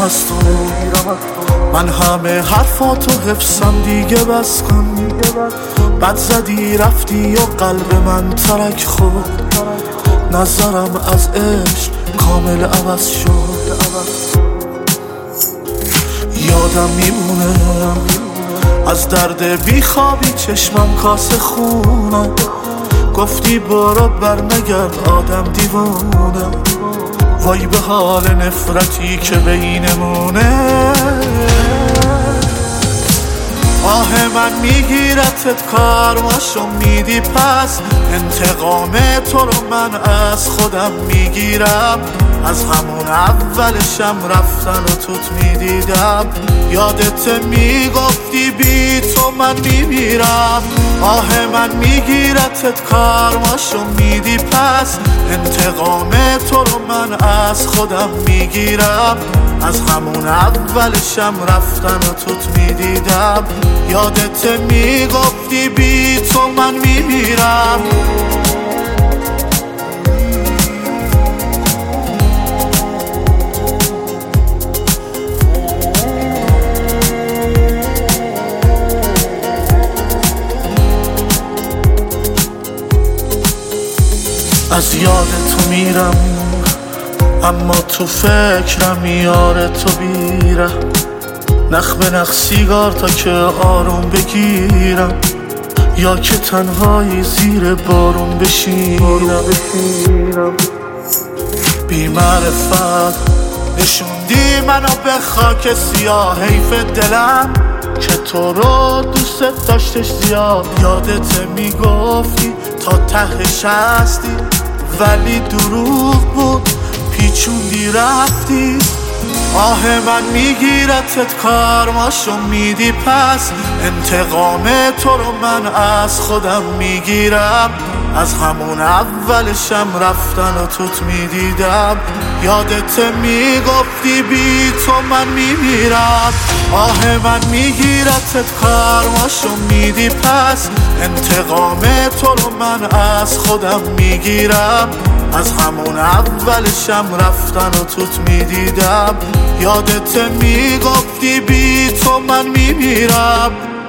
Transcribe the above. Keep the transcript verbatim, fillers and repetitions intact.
میگیرم از تو، من همه حرفاتو حفظم دیگه بس کن. بد زدی رفتی و قلب من ترک خورد، نظرم از عشق کامل عوض شد. یادم میمونه از درد بیخوابی چشمم کاسه خونه، گفتی برو بر نگرد آدم دیوونه. وای به حال نفرتی که بینمونه، آه من میگیرتت کارماشو میدی پس. انتقام تو رو من از خودم میگیرم، از همون اولشم رفتن و توت میدیدم. یادت میگفتی بی تو من میمیرم، آه من میگیرتت کارماشو میدی پس. انتقام تو رو من از خودم میگیرم، از همون اولشم رفتن و توت میدیدم. یادت میگفتی بی تو من میمیرم. از یاد تو میرم اما تو فکرم یار تو بیره. نخ به نخ سیگار تا که آروم بگیرم، یا که تنهایی زیر بارون بشینم. بی معرفت نشوندی منو به خاک سیاه، حیف دلم که تو رو دوست داشتش زیاد. یادت میگفتی تا تهش هستی ولی دروغ بود، پیچوندی رفتی. آه من میگیرتت کارماشو میدی پس. انتقام تو رو من از خودم میگیرم، از همون اولشم رفتن و توت میدیدم. یادت میگفتی بی تو من میمیرم، آه من میگیرتت کارماشو میدی پس. انتقام تو رو من از خودم میگیرم، از همون اولشم رفتن و توت میدیدم. یادت میگفتی بی تو من میمیرم.